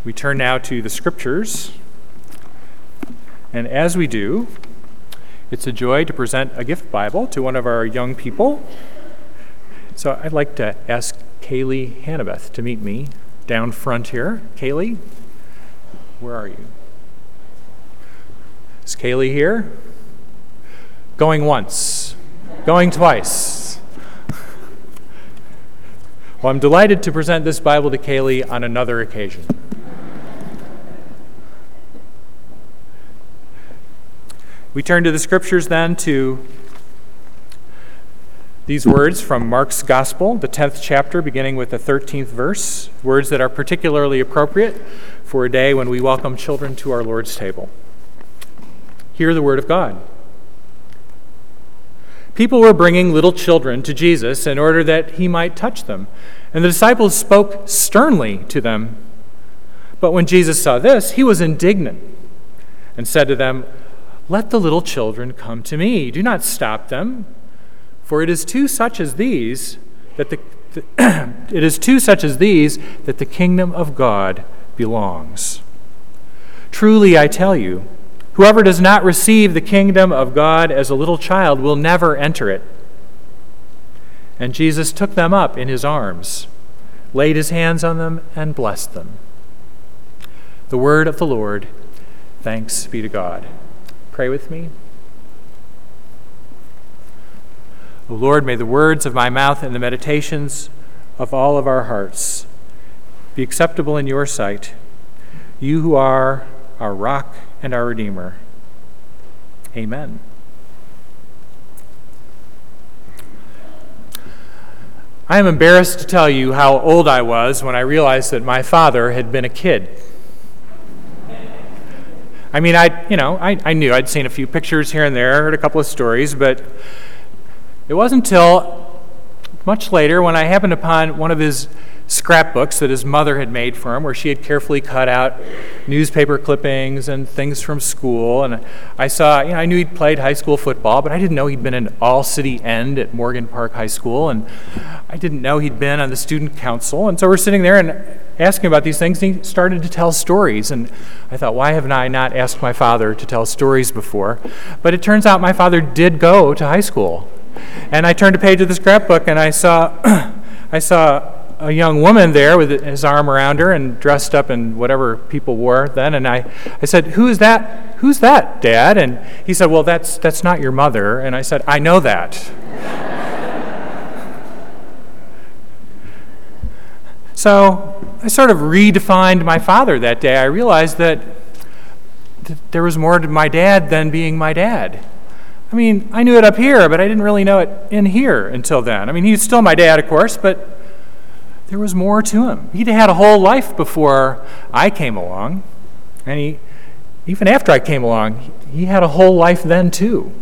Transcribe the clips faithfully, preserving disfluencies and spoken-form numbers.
We turn now to the Scriptures, and as we do, it's a joy to present a gift Bible to one of our young people. So I'd like to ask Kaylee Hannabeth to meet me down front here. Kaylee, where are you? Is Kaylee here? Going once, going twice. Well, I'm delighted to present this Bible to Kaylee on another occasion. We turn to the Scriptures then to these words from Mark's Gospel, the tenth chapter, beginning with the thirteenth verse, words that are particularly appropriate for a day when we welcome children to our Lord's table. Hear the word of God. People were bringing little children to Jesus in order that he might touch them, and the disciples spoke sternly to them. But when Jesus saw this, he was indignant and said to them, "Let the little children come to me. Do not stop them, for it is to such as these that the, the it is to such as these that the kingdom of God belongs. Truly, I tell you, whoever does not receive the kingdom of God as a little child will never enter it." And Jesus took them up in his arms, laid his hands on them, and blessed them. The word of the Lord. Thanks be to God. Pray with me. O Lord, may the words of my mouth and the meditations of all of our hearts be acceptable in your sight, you who are our rock and our Redeemer. Amen. I am embarrassed to tell you how old I was when I realized that my father had been a kid. I mean, I, you know, I, I knew I'd seen a few pictures here and there, heard a couple of stories, but it wasn't until much later when I happened upon one of his scrapbooks that his mother had made for him, where she had carefully cut out newspaper clippings and things from school. And I saw, you know, I knew he'd played high school football, but I didn't know he'd been an all-city end at Morgan Park High School, and I didn't know he'd been on the student council. And so we're sitting there and asking about these things, and he started to tell stories. And I thought, why haven't I not asked my father to tell stories before? But it turns out my father did go to high school. And I turned a page of the scrapbook, and I saw, I saw a young woman there with his arm around her and dressed up in whatever people wore then. And I, I said, "Who is that? Who's that, Dad?" And he said, "Well, that's that's not your mother." And I said, "I know that." So I sort of redefined my father that day. I realized that th- there was more to my dad than being my dad. I mean, I knew it up here, but I didn't really know it in here until then. I mean, he's still my dad, of course, but there was more to him. He'd had a whole life before I came along, and he, even after I came along, he had a whole life then too.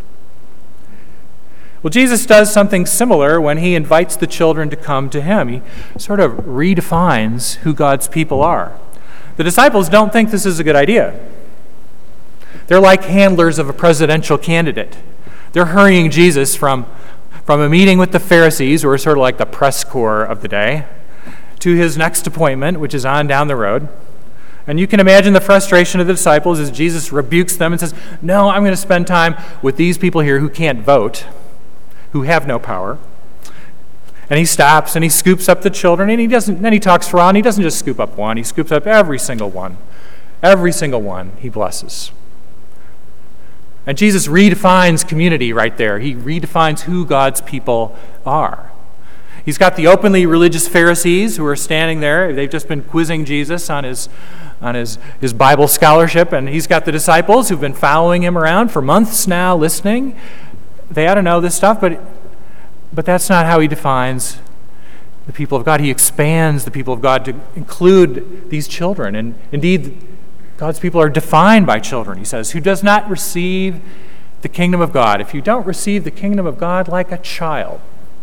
Well, Jesus does something similar when he invites the children to come to him. He sort of redefines who God's people are. The disciples don't think this is a good idea. They're like handlers of a presidential candidate. They're hurrying Jesus from From a meeting with the Pharisees, who are sort of like the press corps of the day, to his next appointment, which is on down the road. And you can imagine the frustration of the disciples as Jesus rebukes them and says, "No, I'm going to spend time with these people here who can't vote, who have no power." And he stops and he scoops up the children, and he doesn't. Then he talks for a while, and he doesn't just scoop up one; he scoops up every single one, every single one he blesses. And Jesus redefines community right there. He redefines who God's people are. He's got the openly religious Pharisees who are standing there. They've just been quizzing Jesus on his, on his, his Bible scholarship. And he's got the disciples who've been following him around for months now, listening. They ought to know this stuff, but, but that's not how he defines the people of God. He expands the people of God to include these children. And indeed, God's people are defined by children, he says. Who does not receive the kingdom of God? If you don't receive the kingdom of God like a child,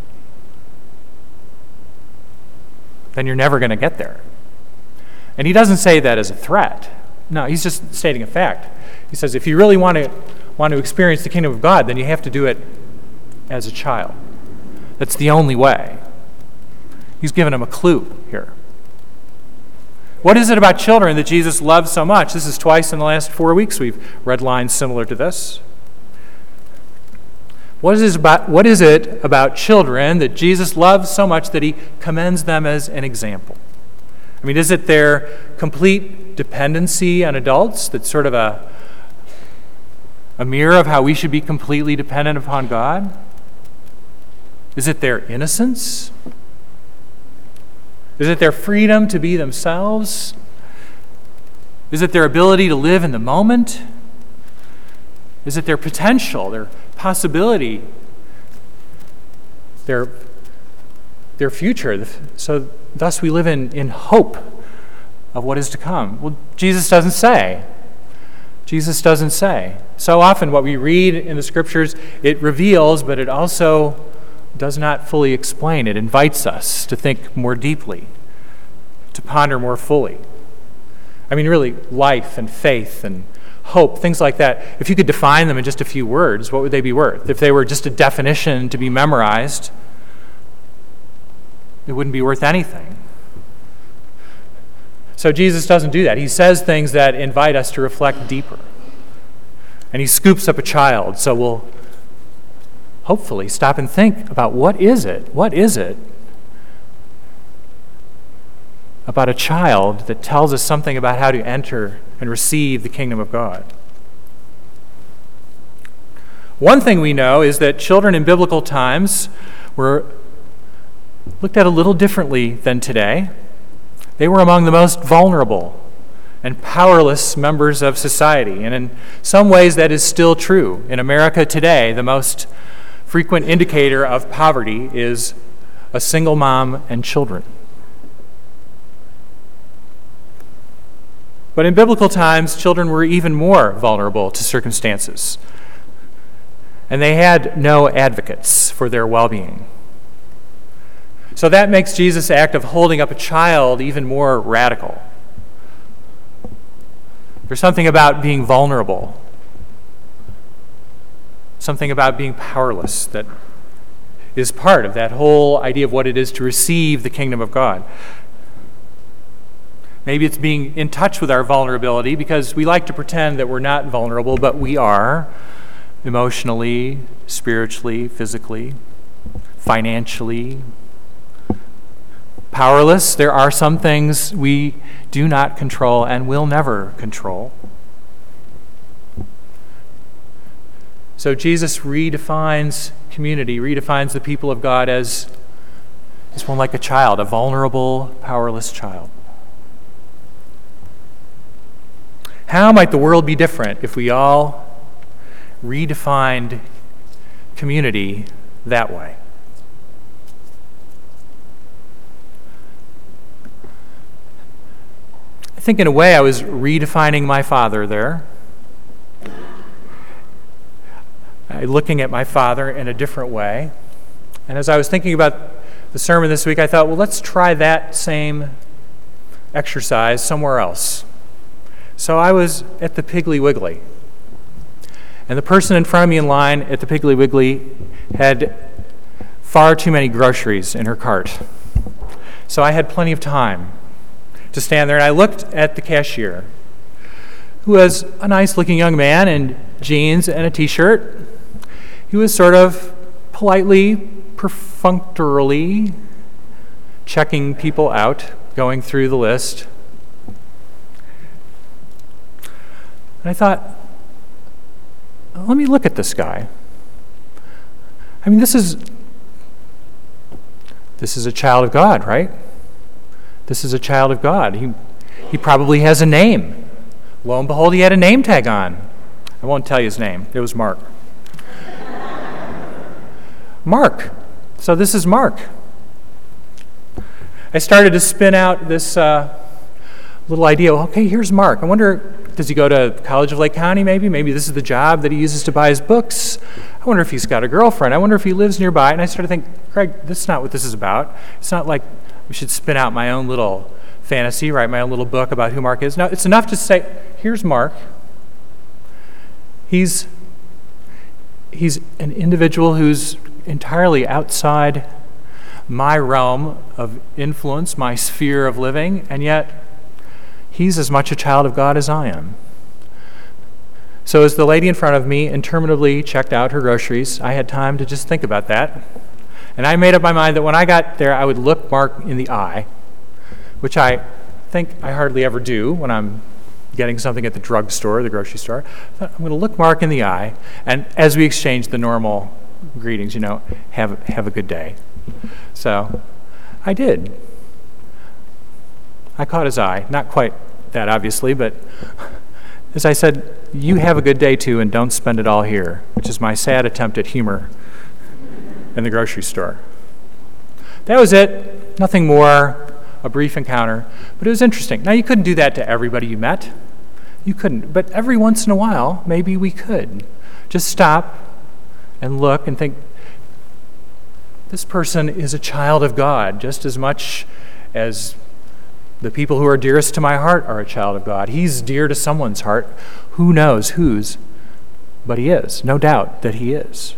then you're never going to get there. And he doesn't say that as a threat. No, he's just stating a fact. He says if you really want to want to experience the kingdom of God, then you have to do it as a child. That's the only way. He's given him a clue here. What is it about children that Jesus loves so much? This is twice in the last four weeks we've read lines similar to this. What is it about, what is it about children that Jesus loves so much that he commends them as an example? I mean, is it their complete dependency on adults that's sort of a, a mirror of how we should be completely dependent upon God? Is it their innocence? Is it their freedom to be themselves? Is it their ability to live in the moment? Is it their potential, their possibility, their, their future? So thus we live in, in hope of what is to come. Well, Jesus doesn't say. Jesus doesn't say. So often what we read in the Scriptures, it reveals, but it also does not fully explain. It invites us to think more deeply, to ponder more fully. I mean, really, life and faith and hope, things like that. If you could define them in just a few words, what would they be worth? If they were just a definition to be memorized, it wouldn't be worth anything. So Jesus doesn't do that. He says things that invite us to reflect deeper. And he scoops up a child, so we'll hopefully stop and think about what is it? What is it about a child that tells us something about how to enter and receive the kingdom of God? One thing we know is that children in biblical times were looked at a little differently than today. They were among the most vulnerable and powerless members of society. And in some ways that is still true. In America today, the most frequent indicator of poverty is a single mom and children. But in biblical times, children were even more vulnerable to circumstances, and they had no advocates for their well-being. So that makes Jesus' act of holding up a child even more radical. There's something about being vulnerable, something about being powerless that is part of that whole idea of what it is to receive the kingdom of God. Maybe it's being in touch with our vulnerability, because we like to pretend that we're not vulnerable, but we are, emotionally, spiritually, physically, financially. Powerless. There are some things we do not control and will never control. So Jesus redefines community, redefines the people of God as, as one like a child, a vulnerable, powerless child. How might the world be different if we all redefined community that way? I think in a way I was redefining my father there. Looking at my father in a different way. And as I was thinking about the sermon this week, I thought, well, let's try that same exercise somewhere else. So I was at the Piggly Wiggly. And the person in front of me in line at the Piggly Wiggly had far too many groceries in her cart. So I had plenty of time to stand there, and I looked at the cashier, who was a nice-looking young man in jeans and a T-shirt. He was sort of politely, perfunctorily checking people out, going through the list. And I thought, let me look at this guy. I mean, this is this is a child of God, right? This is a child of God. He he probably has a name. Lo and behold, he had a name tag on. I won't tell you his name. It was Mark. Mark. So this is Mark. I started to spin out this uh, little idea. Okay, here's Mark. I wonder, does he go to College of Lake County maybe? Maybe this is the job that he uses to buy his books. I wonder if he's got a girlfriend. I wonder if he lives nearby. And I started to think, Craig, this is not what this is about. It's not like we should spin out my own little fantasy, write my own little book about who Mark is. No, it's enough to say, here's Mark. He's, he's an individual who's entirely outside my realm of influence, my sphere of living, and yet he's as much a child of God as I am. So as the lady in front of me interminably checked out her groceries, I had time to just think about that. And I made up my mind that when I got there, I would look Mark in the eye, which I think I hardly ever do when I'm getting something at the drugstore, the grocery store. I'm going to look Mark in the eye, and as we exchange the normal greetings, you know, have, have a good day. So I did. I caught his eye. Not quite that, obviously, but as I said, you have a good day too, and don't spend it all here, which is my sad attempt at humor in the grocery store. That was it. Nothing more, a brief encounter, but it was interesting. Now, you couldn't do that to everybody you met. You couldn't, but every once in a while, maybe we could. Just stop and look and think, this person is a child of God just as much as the people who are dearest to my heart are a child of God. He's dear to someone's heart. Who knows whose? But he is. No doubt that he is.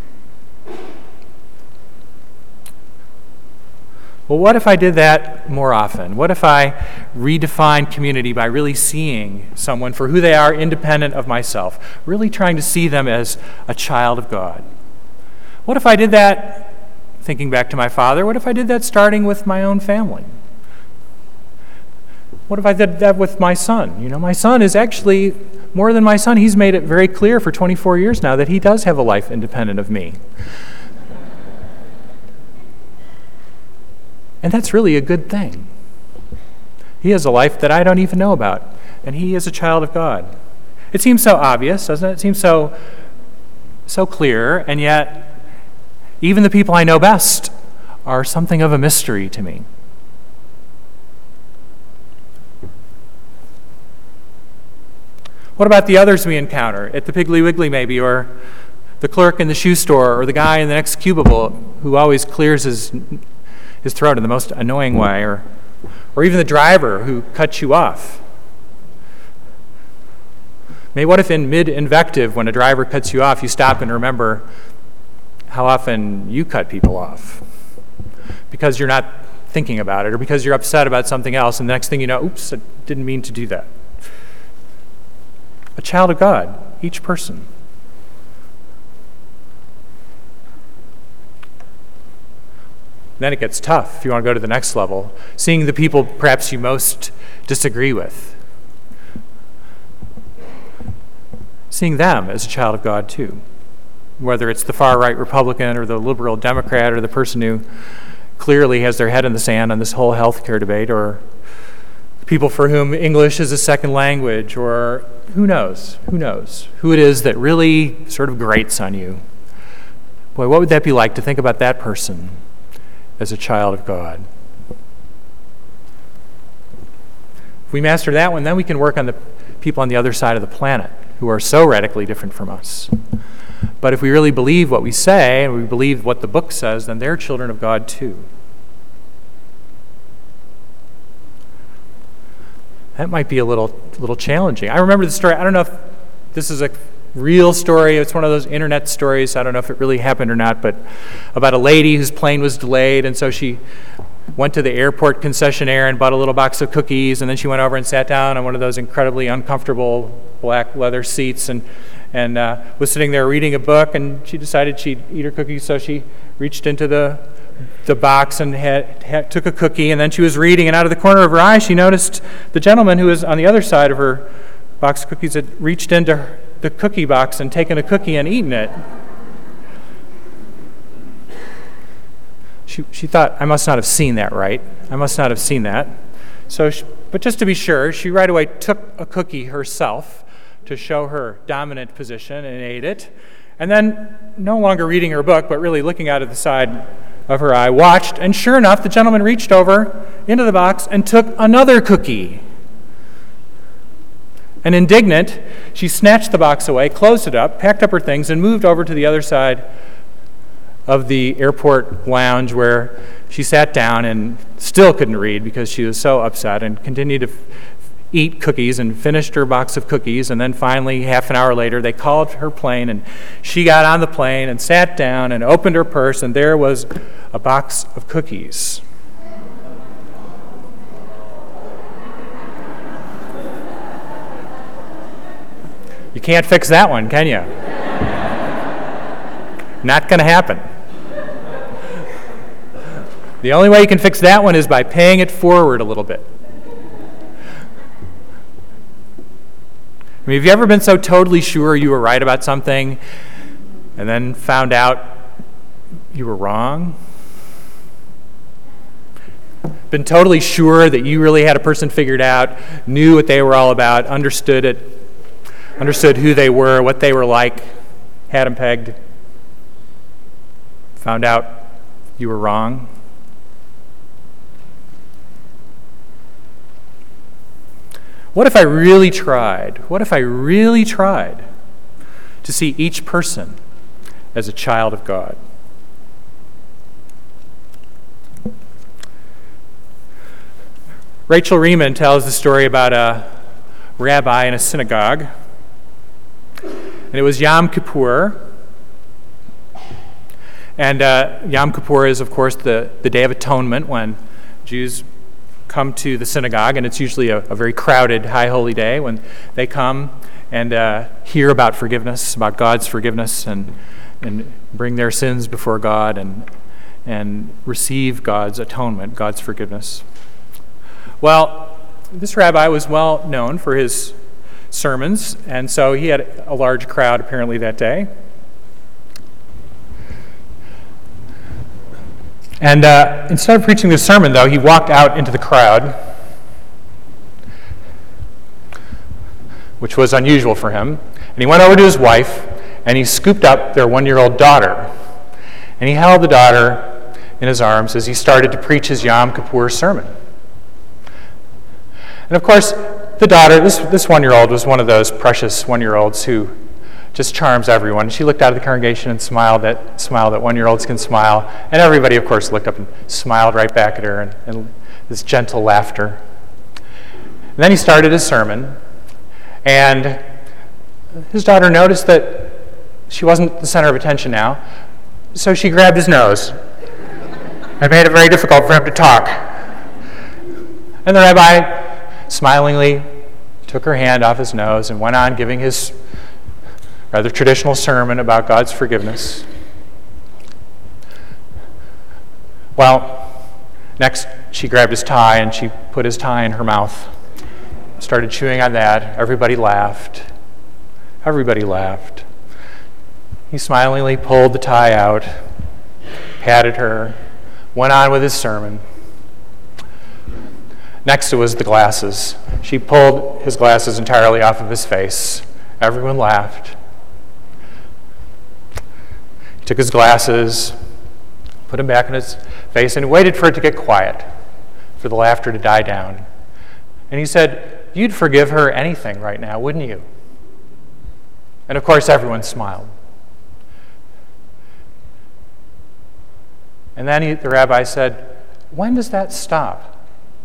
Well, what if I did that more often? What if I redefined community by really seeing someone for who they are, independent of myself, really trying to see them as a child of God? What if I did that, thinking back to my father, what if I did that starting with my own family? What if I did that with my son? You know, my son is actually more than my son. He's made it very clear for twenty-four years now that he does have a life independent of me. And that's really a good thing. He has a life that I don't even know about, and he is a child of God. It seems so obvious, doesn't it? It seems so, so clear, and yet even the people I know best are something of a mystery to me. What about the others we encounter at the Piggly Wiggly maybe, or the clerk in the shoe store, or the guy in the next cubicle who always clears his his throat in the most annoying way, or or even the driver who cuts you off? Maybe what if in mid-invective, when a driver cuts you off, you stop and remember how often you cut people off because you're not thinking about it, or because you're upset about something else, and the next thing you know, oops, I didn't mean to do that. A child of God, each person. Then it gets tough if you want to go to the next level, seeing the people perhaps you most disagree with. Seeing them as a child of God too. Whether it's the far-right Republican or the liberal Democrat or the person who clearly has their head in the sand on this whole health care debate, or people for whom English is a second language, or who knows, who knows, who it is that really sort of grates on you. Boy, what would that be like to think about that person as a child of God? If we master that one, then we can work on the people on the other side of the planet who are so radically different from us. But if we really believe what we say, and we believe what the book says, then they're children of God too. That might be a little little challenging. I remember the story. I don't know if this is a real story. It's one of those internet stories. I don't know if it really happened or not, but about a lady whose plane was delayed, and so she went to the airport concessionaire and bought a little box of cookies, and then she went over and sat down on one of those incredibly uncomfortable black leather seats, and and uh, was sitting there reading a book, and she decided she'd eat her cookies, so she reached into the the box and had, had, took a cookie, and then she was reading, and out of the corner of her eye she noticed the gentleman who was on the other side of her box of cookies had reached into her, the cookie box and taken a cookie and eaten it. She she thought, I must not have seen that right. I must not have seen that. So, she, but just to be sure, she right away took a cookie herself to show her dominant position and ate it. And then, no longer reading her book, but really looking out of the side of her eye, watched, and sure enough, the gentleman reached over into the box and took another cookie. And indignant, she snatched the box away, closed it up, packed up her things, and moved over to the other side of the airport lounge, where she sat down and still couldn't read because she was so upset, and continued to f- eat cookies and finished her box of cookies. And then finally, half an hour later, they called her plane, and she got on the plane and sat down and opened her purse, and there was a box of cookies. You can't fix that one, can you? Not going to happen. The only way you can fix that one is by paying it forward a little bit. I mean, have you ever been so totally sure you were right about something and then found out you were wrong? Been totally sure that you really had a person figured out, knew what they were all about, understood it, understood who they were, what they were like, had them pegged, found out you were wrong? What if I really tried? What if I really tried to see each person as a child of God? Rachel Riemann tells the story about a rabbi in a synagogue. And it was Yom Kippur. And uh, Yom Kippur is, of course, the, the Day of Atonement when Jews come to the synagogue, and it's usually a, a very crowded high holy day when they come and uh, hear about forgiveness, about God's forgiveness, and and bring their sins before God and and receive God's atonement, God's forgiveness. Well, this rabbi was well known for his sermons, and so he had a large crowd apparently that day. And uh, instead of preaching the sermon, though, he walked out into the crowd, which was unusual for him. And he went over to his wife, and he scooped up their one-year-old daughter. And he held the daughter in his arms as he started to preach his Yom Kippur sermon. And of course, the daughter, this, this one-year-old was one of those precious one-year-olds who just charms everyone. She looked out at the congregation and smiled that smile that one-year-olds can smile. And everybody, of course, looked up and smiled right back at her, and, and this gentle laughter. And then he started his sermon, and his daughter noticed that she wasn't the center of attention now, so she grabbed his nose. It made it very difficult for him to talk. And the rabbi smilingly took her hand off his nose and went on giving his rather traditional sermon about God's forgiveness. Well, next she grabbed his tie and she put his tie in her mouth, started chewing on that. Everybody laughed. Everybody laughed. He smilingly pulled the tie out, patted her, went on with his sermon. Next it was the glasses. She pulled his glasses entirely off of his face. Everyone laughed. He took his glasses, put them back in his face, and waited for it to get quiet, for the laughter to die down. And he said, "You'd forgive her anything right now, wouldn't you?" And of course, everyone smiled. And then he, the rabbi said, "When does that stop?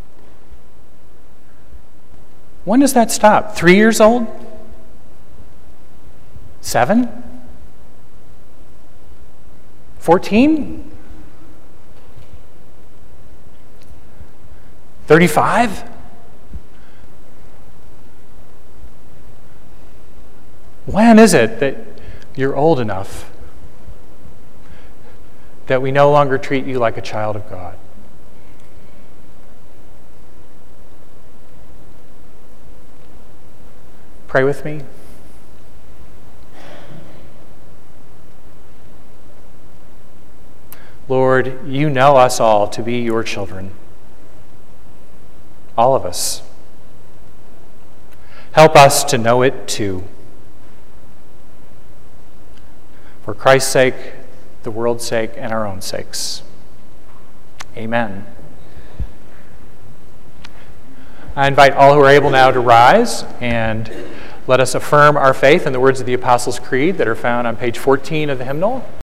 When does that stop? Three years old? Seven? Fourteen? Thirty-five? When is it that you're old enough that we no longer treat you like a child of God?" Pray with me. Lord, you know us all to be your children. All of us. Help us to know it too. For Christ's sake, the world's sake, and our own sakes. Amen. I invite all who are able now to rise and let us affirm our faith in the words of the Apostles' Creed that are found on page fourteen of the hymnal.